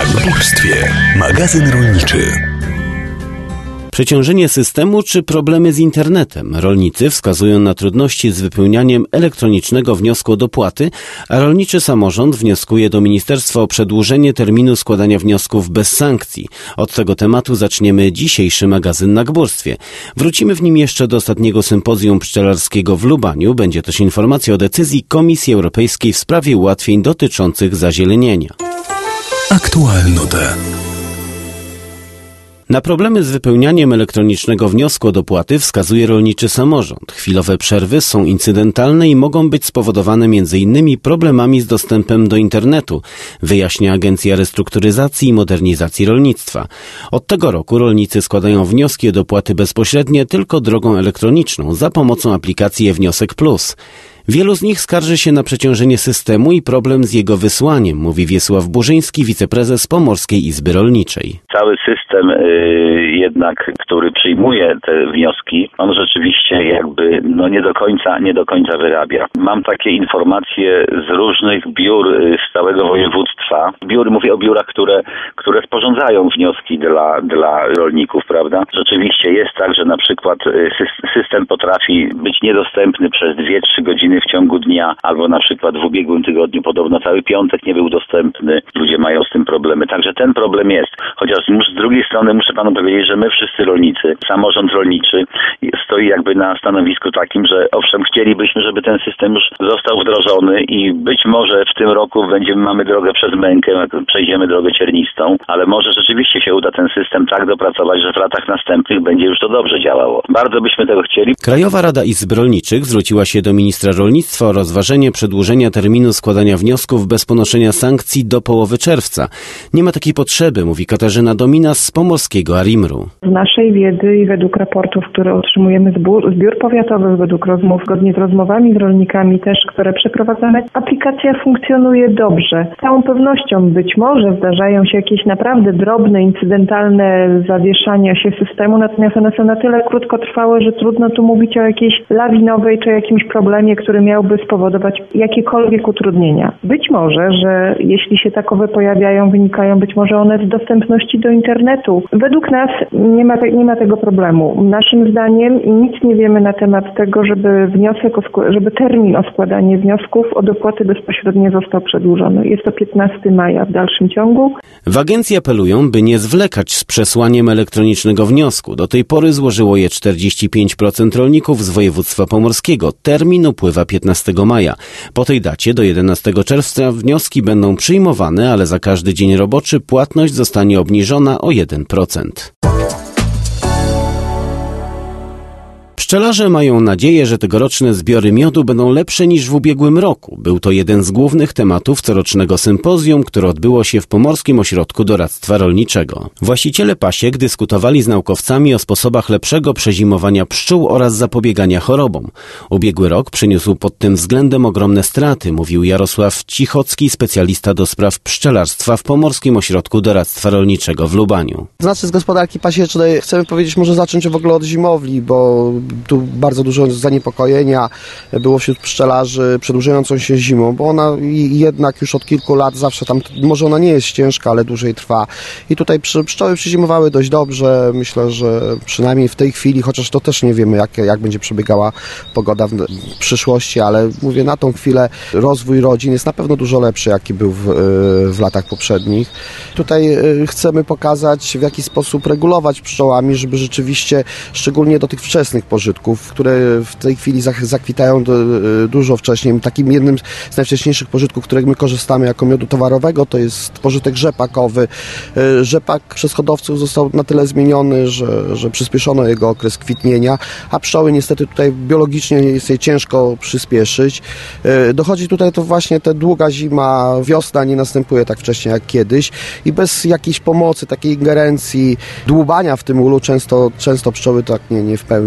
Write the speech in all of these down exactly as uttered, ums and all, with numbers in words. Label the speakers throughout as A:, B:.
A: Na Górstwie. Magazyn rolniczy.
B: Przeciążenie systemu czy problemy z internetem? Rolnicy wskazują na trudności z wypełnianiem elektronicznego wniosku o dopłaty, a rolniczy samorząd wnioskuje do ministerstwa o przedłużenie terminu składania wniosków bez sankcji. Od tego tematu zaczniemy dzisiejszy magazyn na Górstwie. Wrócimy w nim jeszcze do ostatniego sympozjum pszczelarskiego w Lubaniu. Będzie też informacja o decyzji Komisji Europejskiej w sprawie ułatwień dotyczących zazielenienia.
A: Aktualnote.
B: Na problemy z wypełnianiem elektronicznego wniosku o dopłaty wskazuje rolniczy samorząd. Chwilowe przerwy są incydentalne i mogą być spowodowane między innymi problemami z dostępem do internetu, wyjaśnia Agencja Restrukturyzacji i Modernizacji Rolnictwa. Od tego roku rolnicy składają wnioski o dopłaty bezpośrednie tylko drogą elektroniczną za pomocą aplikacji e-Wniosek Plus. Wielu z nich skarży się na przeciążenie systemu i problem z jego wysłaniem, mówi Wiesław Burzyński, wiceprezes Pomorskiej Izby Rolniczej.
C: Cały system y, jednak, który przyjmuje te wnioski, on rzeczywiście jakby no nie do końca, nie do końca wyrabia. Mam takie informacje z różnych biur y, z całego województwa. Biur, mówię o biurach, które, które sporządzają wnioski dla, dla rolników, prawda? Rzeczywiście jest tak, że na przykład y, system potrafi być niedostępny przez dwie trzy godziny w ciągu dnia, albo na przykład w ubiegłym tygodniu podobno cały piątek nie był dostępny. Ludzie mają z tym problemy. Także ten problem jest. Chociaż z drugiej strony muszę panu powiedzieć, że my wszyscy rolnicy, samorząd rolniczy stoi jakby na stanowisku takim, że owszem, chcielibyśmy, żeby ten system już został wdrożony i być może w tym roku będziemy, mamy drogę przez mękę, przejdziemy drogę ciernistą, ale może rzeczywiście się uda ten system tak dopracować, że w latach następnych będzie już to dobrze działało. Bardzo byśmy tego chcieli.
B: Krajowa Rada Izb Rolniczych zwróciła się do ministra rolnictwa o rozważenie przedłużenia terminu składania wniosków bez ponoszenia sankcji do połowy czerwca. Nie ma takiej potrzeby, mówi Katarzyna Dominas z pomorskiego Arimru.
D: Z naszej wiedzy i według raportów, które otrzymujemy z biur, z biur powiatowych, według rozmów, zgodnie z rozmowami z rolnikami też, które przeprowadzamy, aplikacja funkcjonuje dobrze. Z całą pewnością być może zdarzają się jakieś naprawdę drobne, incydentalne zawieszania się systemu, natomiast one są na tyle krótkotrwałe, że trudno tu mówić o jakiejś lawinowej czy jakimś problemie, który miałby spowodować jakiekolwiek utrudnienia. Być może, że jeśli się takowe pojawiają, wynikają być może one z dostępności do internetu. Według nas nie ma, te, nie ma tego problemu. Naszym zdaniem nic nie wiemy na temat tego, żeby wniosek, o skład- żeby termin o składanie wniosków o dopłaty bezpośrednie został przedłużony. Jest to piętnastego maja w dalszym ciągu.
B: W agencji apelują, by nie zwlekać z przesłaniem elektronicznego wniosku. Do tej pory złożyło je czterdzieści pięć procent rolników z województwa pomorskiego. Termin upływa piętnastego maja. Po tej dacie do jedenastego czerwca wnioski będą przyjmowane, ale za każdy dzień roboczy płatność zostanie obniżona o jeden procent. Pszczelarze mają nadzieję, że tegoroczne zbiory miodu będą lepsze niż w ubiegłym roku. Był to jeden z głównych tematów corocznego sympozjum, które odbyło się w Pomorskim Ośrodku Doradztwa Rolniczego. Właściciele pasiek dyskutowali z naukowcami o sposobach lepszego przezimowania pszczół oraz zapobiegania chorobom. Ubiegły rok przyniósł pod tym względem ogromne straty, mówił Jarosław Cichocki, specjalista do spraw pszczelarstwa w Pomorskim Ośrodku Doradztwa Rolniczego w Lubaniu.
E: Znaczy z gospodarki pasiecznej chcemy powiedzieć, może zacząć w ogóle od zimowli, bo tu bardzo dużo zaniepokojenia było wśród pszczelarzy przedłużającą się zimą, bo ona jednak już od kilku lat zawsze tam, może ona nie jest ciężka, ale dłużej trwa. I tutaj pszczoły przyzimowały dość dobrze. Myślę, że przynajmniej w tej chwili, chociaż to też nie wiemy, jak, jak będzie przebiegała pogoda w przyszłości, ale mówię, na tą chwilę rozwój rodzin jest na pewno dużo lepszy, jaki był w, w latach poprzednich. Tutaj chcemy pokazać, w jaki sposób regulować pszczołami, żeby rzeczywiście, szczególnie do tych wczesnych pożytków, które w tej chwili zakwitają dużo wcześniej. Takim jednym z najwcześniejszych pożytków, których my korzystamy jako miodu towarowego, to jest pożytek rzepakowy. Rzepak przez hodowców został na tyle zmieniony, że, że przyspieszono jego okres kwitnienia, a pszczoły niestety tutaj biologicznie jest jej ciężko przyspieszyć. Dochodzi tutaj to właśnie ta długa zima, wiosna nie następuje tak wcześnie jak kiedyś i bez jakiejś pomocy, takiej ingerencji, dłubania w tym ulu często, często pszczoły tak nie, nie w pełni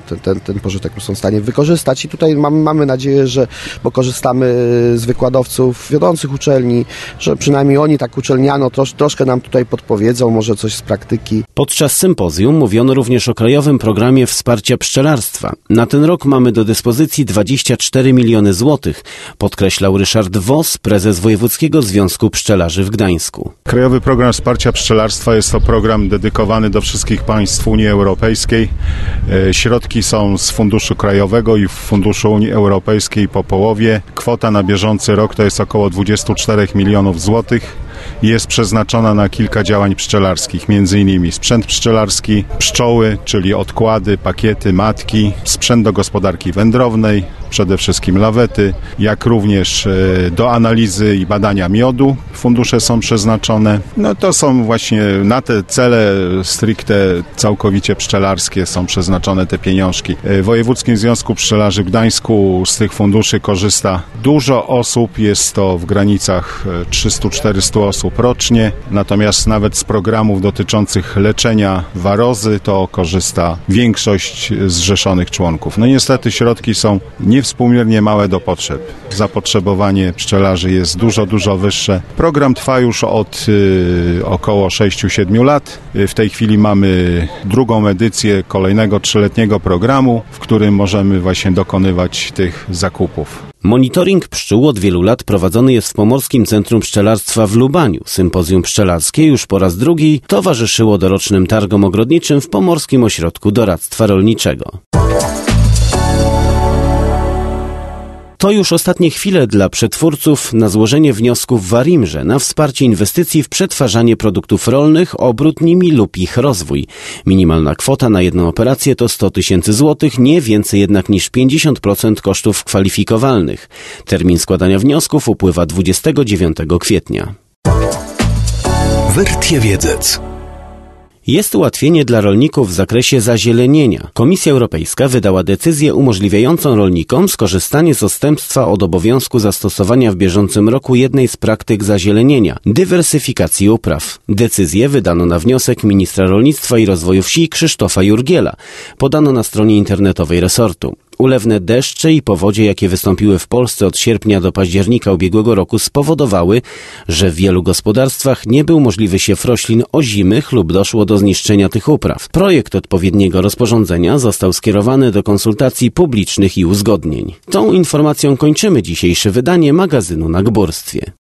E: ten, ten, ten pożytek są w stanie wykorzystać i tutaj mamy, mamy nadzieję, że bo korzystamy z wykładowców wiodących uczelni, że przynajmniej oni tak uczelniano trosz, troszkę nam tutaj podpowiedzą, może coś z praktyki.
B: Podczas sympozjum mówiono również o krajowym programie wsparcia pszczelarstwa. Na ten rok mamy do dyspozycji dwadzieścia cztery miliony złotych, podkreślał Ryszard Woss, prezes Wojewódzkiego Związku Pszczelarzy w Gdańsku.
F: Krajowy Program Wsparcia Pszczelarstwa jest to program dedykowany do wszystkich państw Unii Europejskiej. Środki są z Funduszu Krajowego i Funduszu Unii Europejskiej po połowie. Kwota na bieżący rok to jest około dwadzieścia cztery milionów złotych. Jest przeznaczona na kilka działań pszczelarskich, między innymi sprzęt pszczelarski, pszczoły, czyli odkłady, pakiety, matki, sprzęt do gospodarki wędrownej, przede wszystkim lawety, jak również do analizy i badania miodu fundusze są przeznaczone. No to są właśnie na te cele stricte całkowicie pszczelarskie są przeznaczone te pieniążki. W Wojewódzkim Związku Pszczelarzy w Gdańsku z tych funduszy korzysta dużo osób, jest to w granicach trzysta do czterystu osób rocznie, natomiast nawet z programów dotyczących leczenia warozy to korzysta większość zrzeszonych członków. No niestety środki są niewspółmiernie małe do potrzeb. Zapotrzebowanie pszczelarzy jest dużo, dużo wyższe. Program trwa już od y, około sześć do siedmiu lat. W tej chwili mamy drugą edycję kolejnego trzyletniego programu, w którym możemy właśnie dokonywać tych zakupów.
B: Monitoring pszczół od wielu lat prowadzony jest w Pomorskim Centrum Pszczelarstwa w Lubaniu. Sympozjum pszczelarskie już po raz drugi towarzyszyło dorocznym targom ogrodniczym w Pomorskim Ośrodku Doradztwa Rolniczego. To już ostatnie chwile dla przetwórców na złożenie wniosków w ARiMR na wsparcie inwestycji w przetwarzanie produktów rolnych, obrót nimi lub ich rozwój. Minimalna kwota na jedną operację to sto tysięcy złotych, nie więcej jednak niż pięćdziesiąt procent kosztów kwalifikowalnych. Termin składania wniosków upływa dwudziestego dziewiątego kwietnia.
A: Wertiewiedzec.
B: Jest ułatwienie dla rolników w zakresie zazielenienia. Komisja Europejska wydała decyzję umożliwiającą rolnikom skorzystanie z odstępstwa od obowiązku zastosowania w bieżącym roku jednej z praktyk zazielenienia – dywersyfikacji upraw. Decyzję wydano na wniosek ministra rolnictwa i rozwoju wsi Krzysztofa Jurgiela. Podano na stronie internetowej resortu. Ulewne deszcze i powodzie, jakie wystąpiły w Polsce od sierpnia do października ubiegłego roku, spowodowały, że w wielu gospodarstwach nie był możliwy siew roślin ozimych lub doszło do zniszczenia tych upraw. Projekt odpowiedniego rozporządzenia został skierowany do konsultacji publicznych i uzgodnień. Tą informacją kończymy dzisiejsze wydanie magazynu na górstwie.